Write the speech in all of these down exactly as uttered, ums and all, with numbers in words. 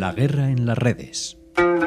La guerra en las redes.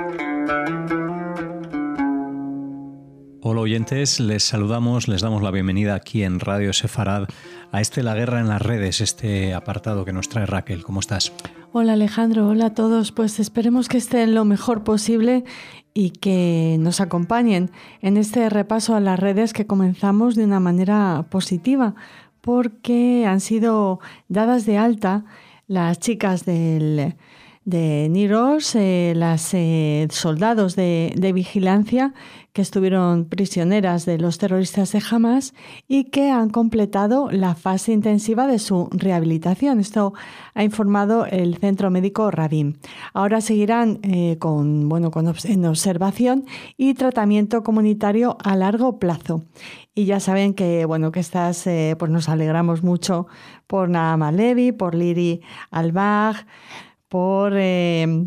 Hola oyentes, les saludamos, les damos la bienvenida aquí en Radio Sefarad a este La guerra en las redes, este apartado que nos trae Raquel. ¿Cómo estás? Hola Alejandro, hola a todos. Pues esperemos que estén lo mejor posible y que nos acompañen en este repaso a las redes que comenzamos de una manera positiva, porque han sido dadas de alta las chicas del, de Niros, eh, las eh, soldados de, de vigilancia que estuvieron prisioneras de los terroristas de Hamas y que han completado la fase intensiva de su rehabilitación. Esto ha informado el Centro Médico Rabin. Ahora seguirán eh, con, bueno, con obs- en observación y tratamiento comunitario a largo plazo. Y ya saben que, bueno, que estas, eh, pues nos alegramos mucho por Naama Levi, por Liri Albach, por eh,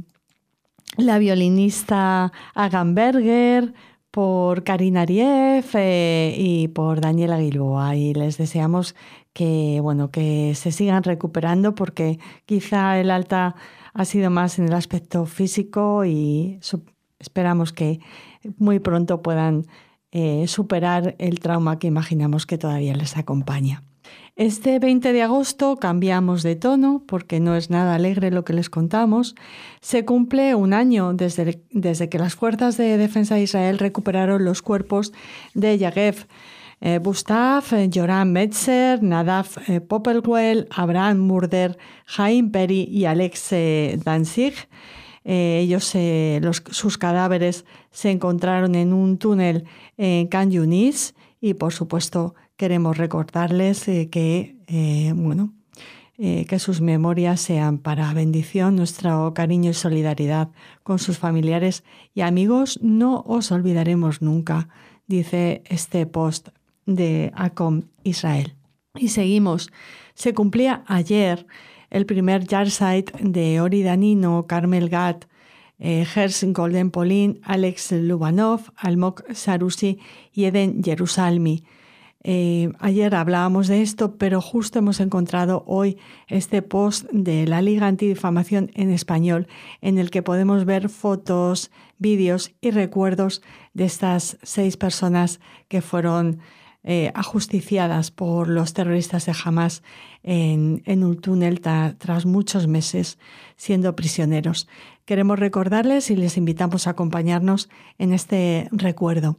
la violinista Agan Berger, por Karina Ariev eh, y por Daniela Gilboa. Y les deseamos que, bueno, que se sigan recuperando, porque quizá el alta ha sido más en el aspecto físico y su- esperamos que muy pronto puedan eh, superar el trauma que imaginamos que todavía les acompaña. Este veinte de agosto cambiamos de tono porque no es nada alegre lo que les contamos. Se cumple un año desde, desde que las fuerzas de defensa de Israel recuperaron los cuerpos de Yagev eh, Bustav, eh, Joram Metzer, Nadav eh, Popelwell, Abraham Murder, Haim Peri y Alex eh, Danzig. Eh, ellos, eh, los, sus cadáveres se encontraron en un túnel en Khan Yunis y, por supuesto, queremos recordarles eh, que, eh, bueno, eh, que sus memorias sean para bendición, nuestro cariño y solidaridad con sus familiares y amigos. No os olvidaremos nunca, dice este post de ACOM Israel. Y seguimos. Se cumplía ayer el primer Yahrzeit de Ori Danino, Carmel Gat, eh, Gers Golden Polin, Alex Lubanov, Almog Sarusi y Eden Jerusalmi. Eh, ayer hablábamos de esto, pero justo hemos encontrado hoy este post de la Liga Antidifamación en español, en el que podemos ver fotos, vídeos y recuerdos de estas seis personas que fueron eh, ajusticiadas por los terroristas de Hamas en, en un túnel ta, tras muchos meses siendo prisioneros. Queremos recordarles y les invitamos a acompañarnos en este recuerdo.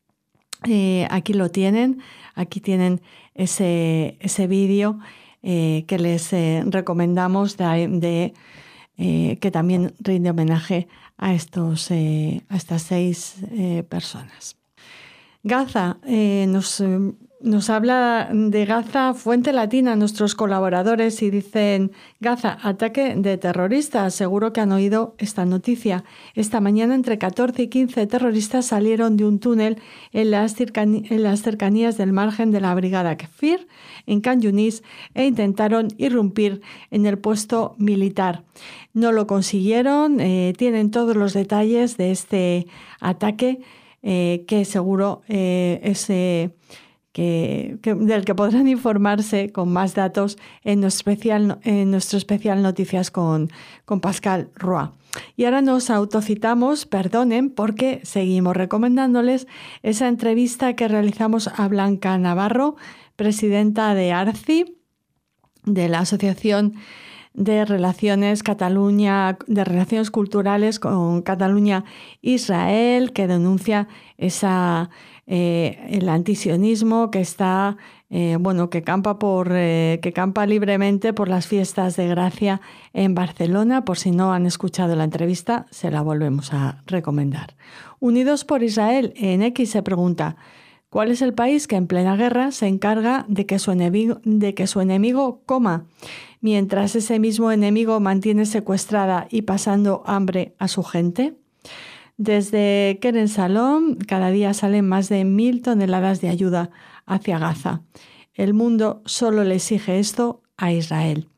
Eh, aquí lo tienen, aquí tienen ese, ese vídeo eh, que les eh, recomendamos de, de eh, que también rinde homenaje a, estos, eh, a estas seis eh, personas. Gaza, eh, nos, eh, nos habla de Gaza Fuente Latina, nuestros colaboradores, y dicen: Gaza, ataque de terroristas. Seguro que han oído esta noticia. Esta mañana entre catorce y quince terroristas salieron de un túnel en las, cercan- en las cercanías del margen de la brigada Kfir, en Khan Yunis, e intentaron irrumpir en el puesto militar. No lo consiguieron. Eh, tienen todos los detalles de este ataque, Eh, que seguro eh, es eh, que, que, del que podrán informarse con más datos en nuestro especial, en nuestro especial Noticias con, con Pascal Roy. Y ahora nos autocitamos, perdonen, porque seguimos recomendándoles esa entrevista que realizamos a Blanca Navarro, presidenta de ARCI, de la Asociación de Relaciones Cataluña, de Relaciones Culturales con Cataluña-Israel, que denuncia esa, eh, el antisionismo que está, eh, bueno, que campa por, eh, que campa libremente por las fiestas de Gracia en Barcelona. Por si no han escuchado la entrevista, se la volvemos a recomendar. Unidos por Israel, en X se pregunta: ¿cuál es el país que en plena guerra se encarga de que su enemigo, de que su enemigo coma, mientras ese mismo enemigo mantiene secuestrada y pasando hambre a su gente? Desde Keren Salom, cada día salen más de mil toneladas de ayuda hacia Gaza. El mundo solo le exige esto a Israel.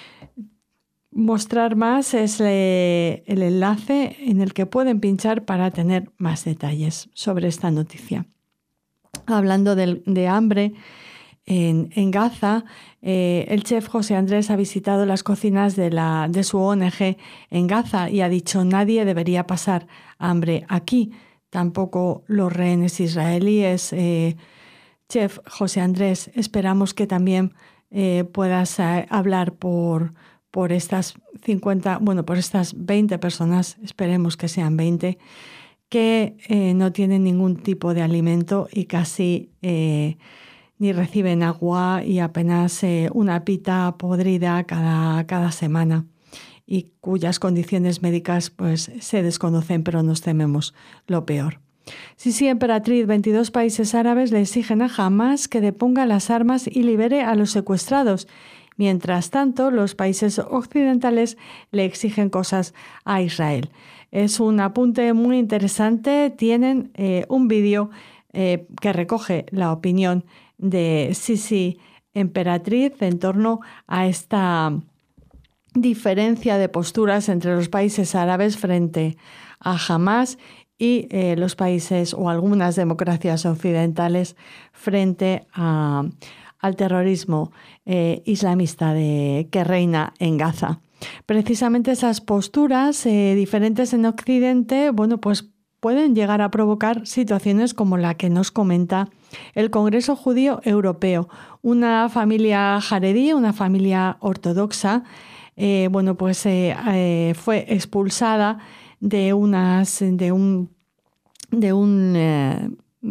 Mostrar más es eh, el enlace en el que pueden pinchar para tener más detalles sobre esta noticia. Hablando de, de hambre, En, en Gaza, eh, el chef José Andrés ha visitado las cocinas de, la, de su O N G en Gaza y ha dicho: nadie debería pasar hambre aquí, tampoco los rehenes israelíes. Eh, chef José Andrés, esperamos que también eh, puedas eh, hablar por, por estas cincuenta, bueno, por estas veinte personas, esperemos que sean veinte, que eh, no tienen ningún tipo de alimento y casi eh, ni reciben agua y apenas eh, una pita podrida cada, cada semana, y cuyas condiciones médicas pues, se desconocen, pero nos tememos lo peor. Sisi Emperatriz, veintidós países árabes le exigen a Hamás que deponga las armas y libere a los secuestrados. Mientras tanto, los países occidentales le exigen cosas a Israel. Es un apunte muy interesante. Tienen eh, un vídeo eh, que recoge la opinión de Sisi Emperatriz en torno a esta diferencia de posturas entre los países árabes frente a Hamás y eh, los países o algunas democracias occidentales frente a, al terrorismo eh, islamista de, que reina en Gaza. Precisamente esas posturas eh, diferentes en Occidente, bueno, pues pueden llegar a provocar situaciones como la que nos comenta el Congreso Judío Europeo. Una familia jaredí, una familia ortodoxa, eh, bueno, pues eh, eh, fue expulsada de unas, de un, de un, eh,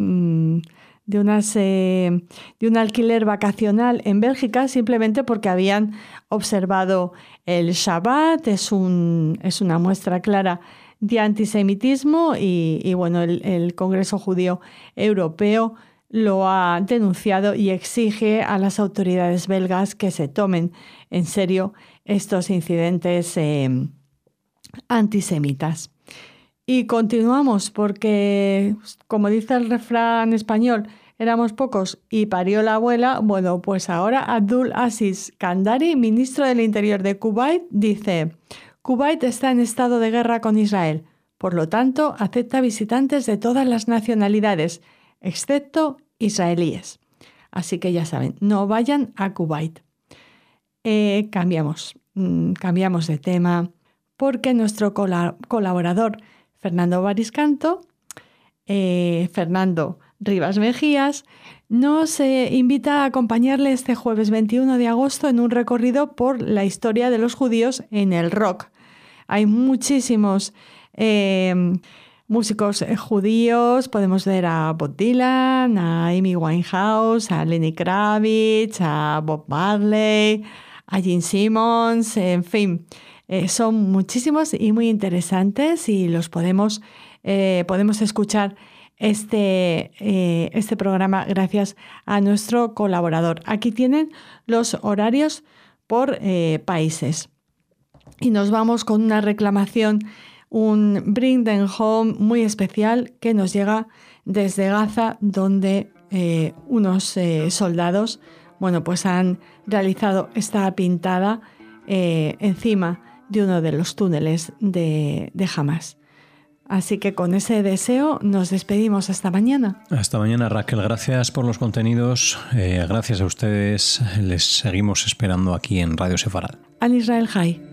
de unas, eh, de un alquiler vacacional en Bélgica simplemente porque habían observado el Shabbat. Es un, es una muestra clara de antisemitismo y, y bueno, el, el Congreso Judío Europeo lo ha denunciado y exige a las autoridades belgas que se tomen en serio estos incidentes eh, antisemitas. Y continuamos porque, como dice el refrán español, éramos pocos y parió la abuela. Bueno, pues ahora Abdul Aziz Kandari, ministro del Interior de Kuwait, dice: Kuwait está en estado de guerra con Israel, por lo tanto acepta visitantes de todas las nacionalidades, excepto israelíes. Así que ya saben, no vayan a Kuwait. Eh, cambiamos, mm, cambiamos de tema porque nuestro col- colaborador Fernando Bariscanto, eh, Fernando Rivas Mejías, nos eh, invita a acompañarle este jueves veintiuno de agosto en un recorrido por la historia de los judíos en el rock. Hay muchísimos eh, músicos judíos, podemos ver a Bob Dylan, a Amy Winehouse, a Lenny Kravitz, a Bob Marley, a Gene Simmons, en fin, eh, son muchísimos y muy interesantes y los podemos, eh, podemos escuchar este, eh, este programa gracias a nuestro colaborador. Aquí tienen los horarios por eh, países. Y nos vamos con una reclamación, un Bring Them Home muy especial que nos llega desde Gaza, donde eh, unos eh, soldados, bueno, pues han realizado esta pintada eh, encima de uno de los túneles de, de Hamás. Así que con ese deseo nos despedimos hasta mañana. Hasta mañana, Raquel. Gracias por los contenidos. Eh, gracias a ustedes. Les seguimos esperando aquí en Radio Sefarad. Al Israel Jai.